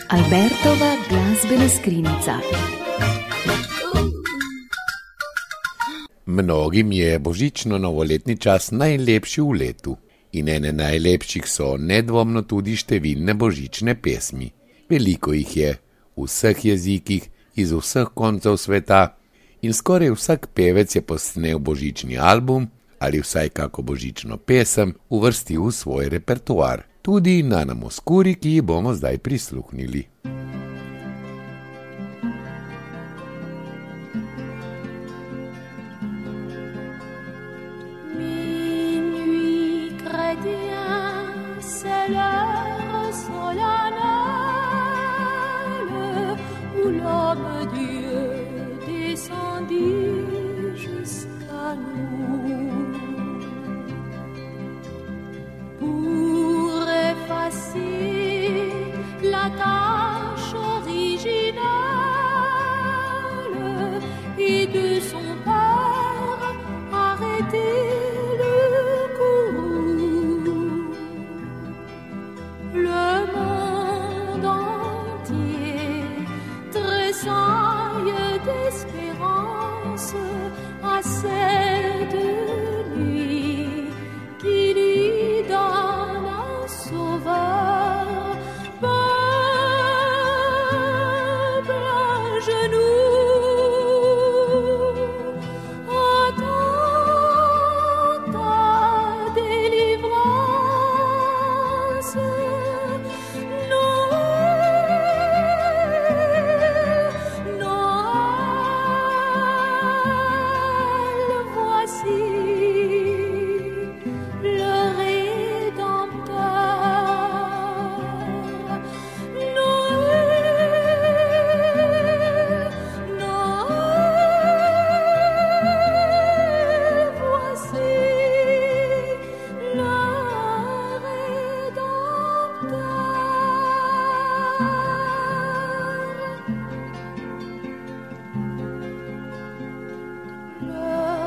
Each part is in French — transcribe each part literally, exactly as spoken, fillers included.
Albertova glasbena skrinjica. Mnogim je božično-novoletni čas najlepši v letu. In ene najlepših so nedvomno tudi številne božične pesmi. Veliko jih je, v vseh jezikih, iz vseh koncev sveta, in skoraj vsak pevec je posnel božični album ali vsaj kako božično pesem uvrstil v svoj repertoar. Tudi Nana Mouskouri, ki ji bomo zdaj prisluhnili. La tâche originale et de son père arrêter le courroux. Le monde entier tressaille d'espérance à cette nuit qui lui donne un sauveur.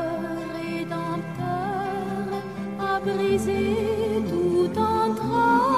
Briser tout en train.